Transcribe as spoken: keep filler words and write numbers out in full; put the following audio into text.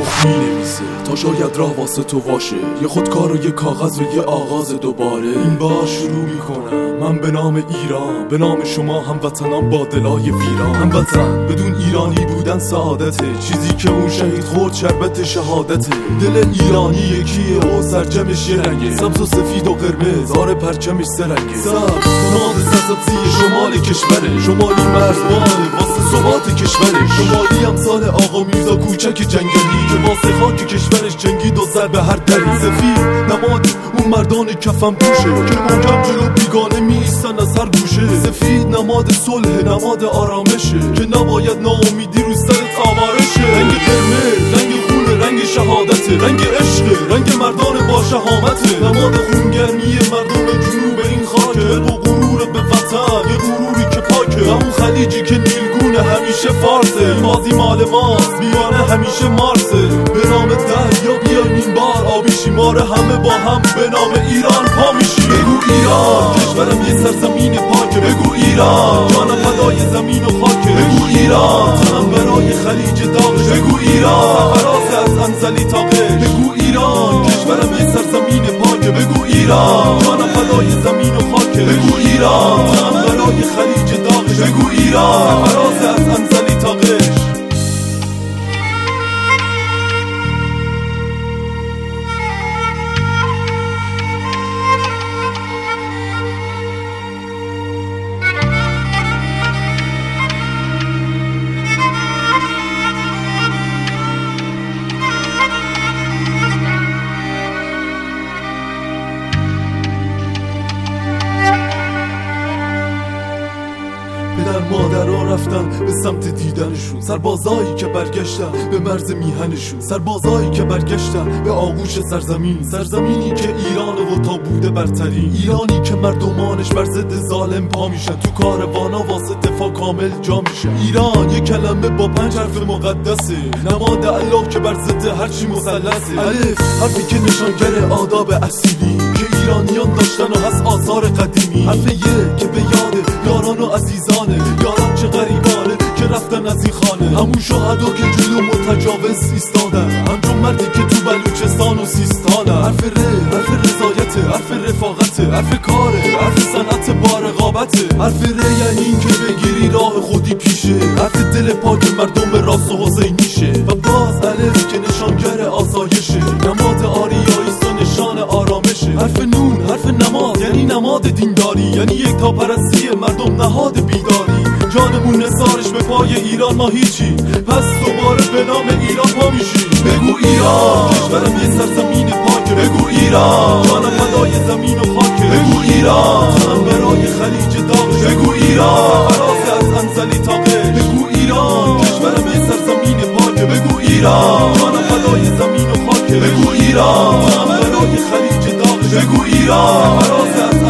رخ می‌نویسه تا شاید راه واسه تو باشه، یه خودکار و یه کاغذ و یه آغاز دوباره. این بار شروع میکنم من به نام ایران، به نام شما هموطنان با دلای ویران. هموطن بدون ایرانی بودن سعادته، چیزی که اون شهید خورد شربت شهادته. دل ایرانی یکیه و سرجمش یه رنگه، سبز و سفید و قرمز، آره پرچمش سرنگه. سبز نماد سرسبزی شمال کشوره، شمالی مرزبانه واسه ثبات کشوره. شمالی امثال آقا میرزا کوچک جنگلی که واسه خاک کشورش جنگید و سر به هر دری. سفید نماد اون مردان کفن پوشه که محکم جلو بیگانه میایستن از هر گوشه. سفید نماد صلح، نماد آرامشه که نباید ناامیدی رو سرت آوارشه. رنگ قرمز رنگ خون، رنگ شهادته، رنگ عشق، رنگ مردان با شهامته. نماد خونگرمی مردم جنوب این خاکه، با غرور به وطن، یه غروری که پاکه. همون خلیجی که نیلگونه همیشه فارسه، این ماضی مال ماست بیانه همیشه مارسه. به نام دریا بیایم این بار آبی شیماره، همه با هم به نام ایران پا میشیم. بگو ایران کشورم یه سرزمین پاکه، بگو ایران جانم فدای زمین و خاکه. بگو ایران تنم برای خلیج داغش، بگو ایران سفراز از انزلی تا قش. بگو ایران کشورم یه سرزمین پاکه، بگو ایران جانم فدای زمین و خاکه. بگو ایران تنم برای خلیج داغش، بگو ایران سفراز از انزلی تا قش. پدر مادرها رفتن به سمت دیدنشون، سربازایی که برگشتن به مرز میهنشون، سربازایی که برگشتن به آغوش سرزمین، سرزمینی که ایران و تا بوده برترین، ایرانی که مردمانش بر ضد ظالم پا میشن، تو کاروانا واسه دفاع کامل جا میشن. ایران یک کلمه با پنج حرف مقدسه، نماد الله که بر ضد هرچی مثلثه. الف حرفی که نشانگر آداب اصیلی که ایرانیان داشتن و هست آثار قدیمی. حرف یه که به یاد یاران و عزیزانه، یاران چه غریبانه که رفتن از این خانه. همون شهدا که جلو متجاوز ایستادن، همچون مردی که تو بلوچستان و سیستانه. حرف ر حرف رضایته، حرف رفاقته، حرف کاره، حرف صنعت با رقابته. حرف ر یعنی این که بگیری راه خودی پیشه، حرف دل پاک مردم راست و حسینیشه. و باز الف که نشانگر آسایشه، نماد آریاییست و نشان آرامشه. حرف نون حرف نماز یعنی نماد دینداری، یعنی یک تا پرستی مردم نهاد بیداری. جانمون نثارش به پای ایران ما هیچی، پس دوباره به نام ایران پا میشیم. بگو ایران کشورم یه سرزمین پاکه، بگو ایران جانم فدای زمین و خاکه. بگو ایران تنم برای خلیج داغش، بگو ایران سفراز از انزلی تا قش. بگو ایران کشورم یه سرزمین پاکه، بگو ایران جانم فدای زمین و خاکه. بگو ایران تنم برای خلیج داغش، بگو ایران سفراز از